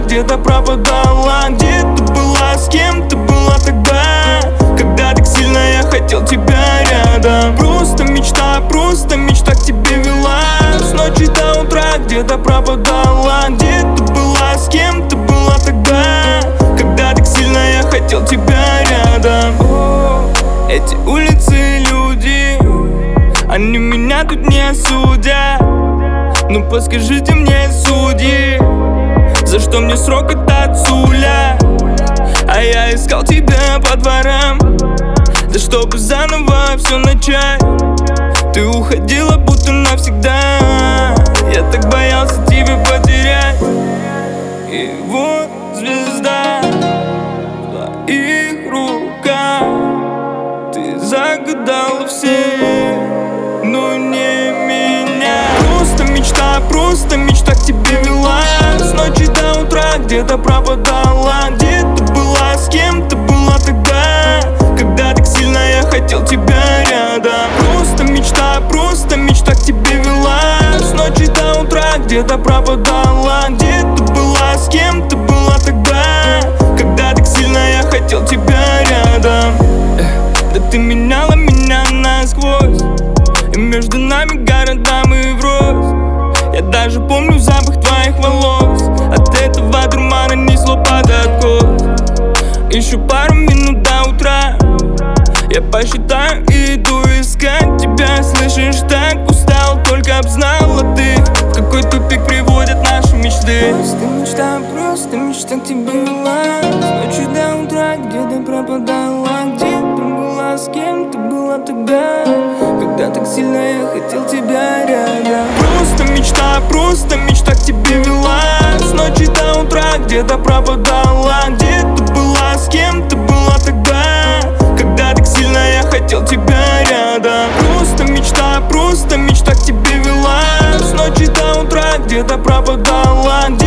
где-то пропадала. Где ты была, с кем ты была тогда, когда так сильно я хотел тебя рядом? Просто мечта к тебе вела. С ночи до утра где-то пропадала. Где ты была, с кем ты была тогда, когда так сильно я хотел тебя рядом? Эти улицы, люди, они меня тут не осудят. Ну подскажите мне, судьи, за что мне срок этот суля? А я искал тебя по дворам, да чтобы заново все начать. Ты уходила будто навсегда, я так боялся тебя потерять. И вот звезда в твоих руках, ты загадала все, но не меня. Просто мечта к тебе вела. С ночи до утра где-то пропадала. Где ты была, с кем ты была тогда, когда так сильно я хотел тебя рядом? Просто мечта к тебе вела. С ночи до утра где-то пропадала. Где ты была, с кем ты была тогда, когда так сильно я хотел тебя рядом? Да ты меняла меня насквозь, и между нами города мы врозь. Я даже помню запах твоих волос, от этого дурмана несло под откос. Еще пару минут до утра, я посчитаю и иду искать тебя. Слышишь, так устал, только обзнала ты, в какой тупик приводят наши мечты. Просто мечта к тебе вела. С ночи до утра где-то пропадала. Где ты была, с кем ты была тогда, когда так сильно я хотел тебя рядом? Просто мечта к тебе вела. С ночи до утра где-то пропадала. Где ты была, с кем ты была тогда, когда так сильно я хотел тебя рядом? Просто мечта к тебе вела. С ночи до утра где-то пропадала.